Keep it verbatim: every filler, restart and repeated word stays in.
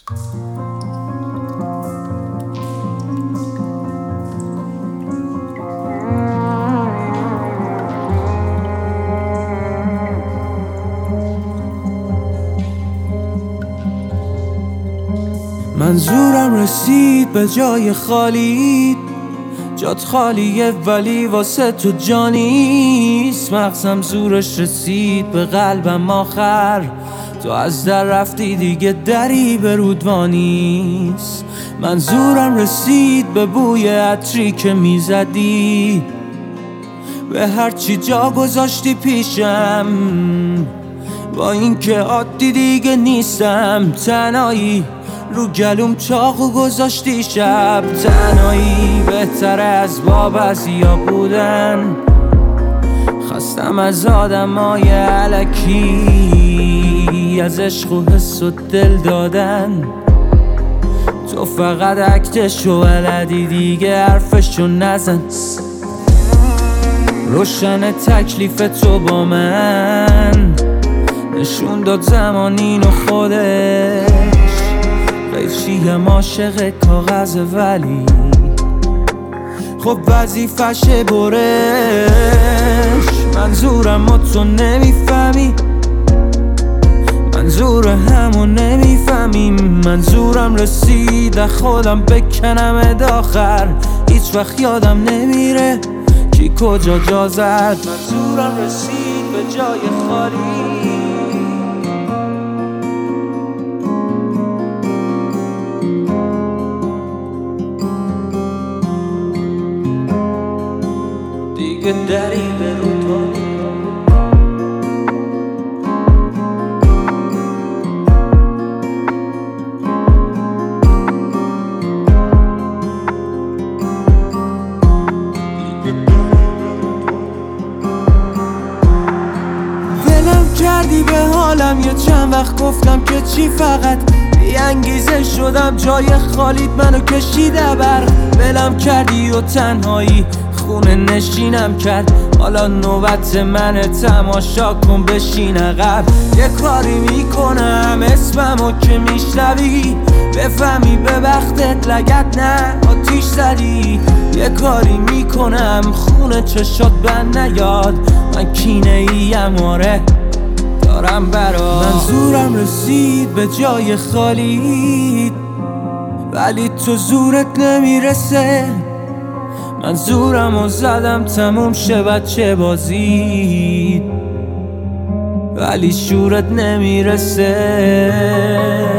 منظورم رسید به جای خالی، جات خالیه ولی واسه تو جانیست. مغزم زورش رسید به قلبم آخر، تو از در رفتی دیگه دری به رودوانیست. منظورم رسید به بوی عطری که میزدی، به هرچی جا گذاشتی پیشم، با این که عادی دیگه نیستم. تنهایی رو گلوم چاقو گذاشتی شب، تنهایی بهتره از بابزیا بودن. خستم از آدمای الکی، از عشق و حس و دل دادن. تو فقط اکتشو بلدی دیگه حرفشو نزن. روشن تکلیف تو با من، نشون داد زمان اینو خودش. قیچیم عاشق کاغذ ولی خب وظیفشه برش. منظورم و تو نمیفهمی، منظور همو نمیفهمیم. منظورم رسید خودم بکنم داخر، هیچ وقت یادم نمیره کی کجا جا زد. منظورم رسید به جای خالی، دیگه دری به رودوانی. ولم کردی به حالم یه چند وقت گفتم که چی، فقط بی انگیزه شدم جای خالیت منو کشیده بر. ولم کردی و تنهایی خونه نشینم کرد، حالا نوبت منه تماشا کن بشین عقب. یه کاری میکنم اسممو که میشنوی، بفهمی به وقتت لگت نه آتیش زدی. یه کاری میکنم خونه چشات بند نیاد، من کینه ایم آره دارم برات. منظورم رسید به جای خالی ولی تو زورت نمیرسه. منظورمو زدم تموم شه بچه بازی، ولی شورت نمیرسه.